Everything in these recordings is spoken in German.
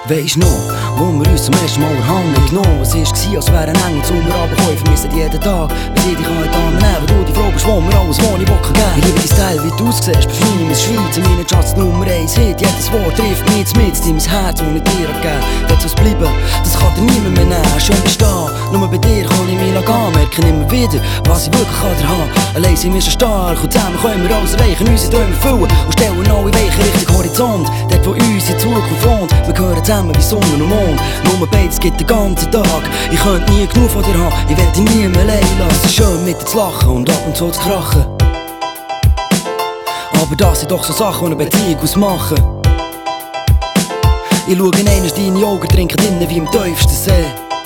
Weisst noch, wo wir uns zum ersten Mal erhangen genommen. Es war, als wäre ein Engel zu mir runtergekommen. Vermissen jeden Tag, bis ich dich an die Arme nehme. Du die Frage bist, wo mir alles, was ich geben will. Ich liebe dein Style, wie du aussiehst. Befreie mich Schweiz, in meinen Schatz Nummer 1 Hit. Jedes Wort trifft mich mit in mein Herz, das ich dir gegeben. Dort soll's bleiben, das kann dir niemand mehr nehmen. Schön bist du da, nur bei dir kann ich mich gehen. Merke immer wieder, was ich wirklich an dir habe. Allein sind wir schon stark und zusammen können wir alles erreichen. Unsere Träume erfüllen und stellen alle Weichen Richtung Horizont. Dort, wo unsere Zukunft wohnt. Wir gehören zusammen wie Sonne und Mond. Nur beides gibt den ganzen Tag. Ich könnte nie genug von dir haben. Ich will dich nie mehr allein lassen. Es ist schön mit dir zu lachen und ab und zu zu krachen. Aber das sind doch so Sachen, die eine Beziehung ausmachen. Ich schaue in einmal deine Augen, trinke drinnen wie im tiefsten See.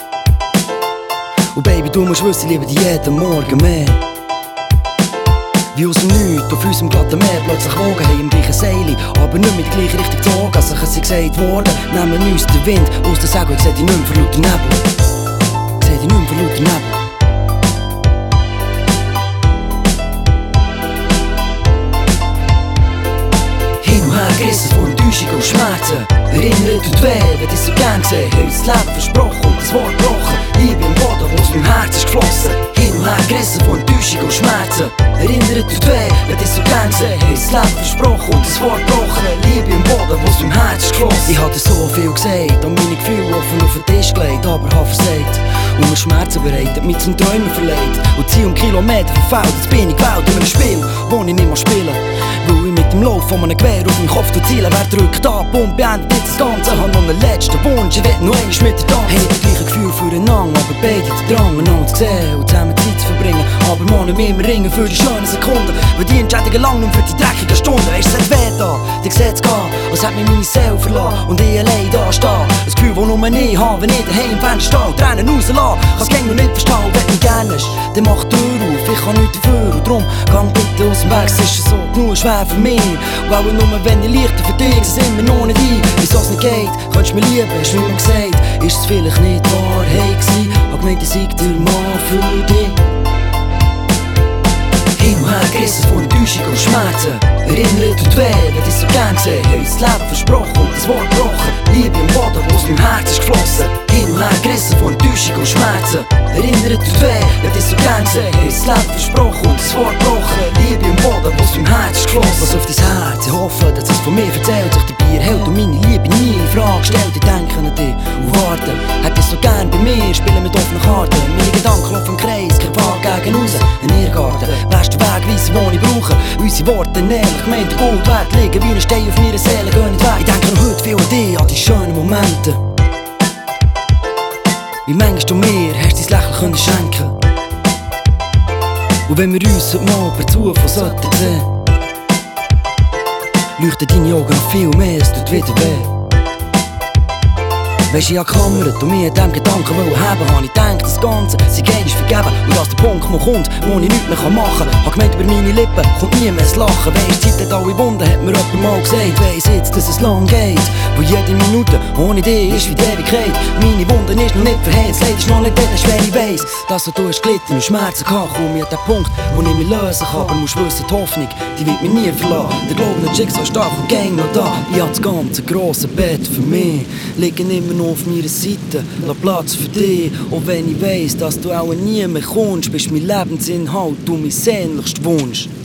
Und Baby, du musst wissen, ich liebe dich jeden Morgen mehr. Wie aus dem Nichts, auf unserem glatten Meer plötzlich Wogen haben im gleichen Seil, aber nicht mit der gleichen Richtung gezogen, als es gesagt worden. Nehmen uns den Wind aus der Segel, ich seh dich nicht mehr vor lauter Nebel. Ich seh dich nicht mehr vor lauter Nebel. Hin und her gerissen von Enttäuschung und Schmerzen. Erinnert und weh, wenn ich so gern gesehen, haben uns das Leben versprochen und das Wort gebrochen. Liebe im Boden, wo aus meinem Herz ist geflossen. Hin und her gerissen von Enttäuschung und Schmerzen. Erinnert und weh, wenn ich so gern gesehen, haben uns das Leben versprochen und das Wort gebrochen. Liebe im Boden, wo aus meinem Herz ist geflossen. Ich hatte so viel gesagt, und meine Gefühle offen auf den Tisch gelegt, aber hab versagt. Und mir Schmerzen bereitet, mich zum Träumen verleiht. Und zieh Kilometer verfällt, jetzt bin ich gewählt in einem Spiel, wo ich nicht mehr spielen. Weil ich mit dem Lauf von einem Gewehr auf meinen Kopf zielen. Wer drückt ab und beendet jetzt das Ganze? Hab noch einen letzten Wunsch, ich will noch einmal mit dir tanzen. Hey, das gleiche Gefühl füreinander, aber beide den Drang, einander zu sehen und zusammen Zeit zu verbringen. Aber man nicht mehr ringen für die schönen Sekunden, weil die Entscheidungen lang nur für die dreckigen Stunden. Weisst du, es hat weh da, dir sieht's gehen, als hätte mich meine Seele verlassen und ich allein da stehen. Das Gefühl, das nur ich habe, wenn ich daheim im Fenster stehe, Tränen rauslassen. Kann's gäng noch nicht verstehen, wenn du mich gerne hast, dann mach die Tür auf, ich kann nichts dafür. Und drum, gang bitte aus dem Weg, es ist so genug schwer für mich. Und auch nur wenn ich leichter für dich, sie sind wir noch nicht ein. Wieso's nicht geht, könntest du mich lieben, hast du mir gesagt. Ist es vielleicht nicht Wahrheit gewesen, hab gemeint, ich sei der Mann für dich. Hin und her gerissen von Enttäuschung und Schmerzen. Erinnert und weh, wenn ich so gern gesehen, haben uns das Leben versprochen und das Wort gebrochen. Liebe im Boden, wo aus meinem Herz ist geflossen. Hin und her gerissen von Enttäuschung und Schmerzen. Erinnert und weh, wenn ich so gern gesehen, haben uns das Leben versprochen und das Wort gebrochen. Liebe im Boden, wo aus meinem Herz ist geflossen. Was auf dein Herz, ich hoffe, dass es von mir erzählt, sich dabei erhält und meine Liebe nie in Frage stellt. Ich denke an dich und warte, hätte ich so gern bei mir, spielen mit offenen Karten. Meine Gedanken laufen im Kreis, kein Pfad gegen raus, ein Irrgarten. Wärst den Weg weiss, den ich brauche, unsere Worte ehrlich gemeint, Gold wert liegen wie ein Stein auf meiner Seele, geh nicht weg. Ich denke noch heute viel an dich, an die schönen Momente. Wie manchmal du mir hast dein Lächeln schenken. Und wenn wir uns heute mal per Zufall sollten sehen, leuchten deine Augen noch viel mehr, es tut wieder weh. Weisst, ich hab geklammert und mir an dem Gedanken haben, hab ich gedacht, das Ganze sei einmal vergeben. Und dass der Punkt mal kommt, wo ich nichts mehr machen kann. Hab gemeint, über meine Lippen kommt nie mehr das Lachen. Weisst, die Zeit hat alle Wunden, hat mir jemand mal gesagt. Weiss jetzt, dass es lang geht, wo jede Minute ohne dich ist wie die Ewigkeit. Meine Wunden ist noch nicht verheilt, das Leid ist noch nicht dort, schwer ich weiss, dass du hast gelitten und Schmerzen gehabt. Komm ich an den Punkt, wo ich mich lösen kann. Aber musst wissen, die Hoffnung, die wird mich nie verlassen. Der Glaube an Schicksal stark und gang noch da. Ich hab das ganze grosse Bett für mich, liegen immer noch auf meiner Seite, lass Platz für dich. Auch wenn ich weiss, dass du auch nie mehr kommst, bist mein Lebensinhalt, du mein sehnlichster Wunsch.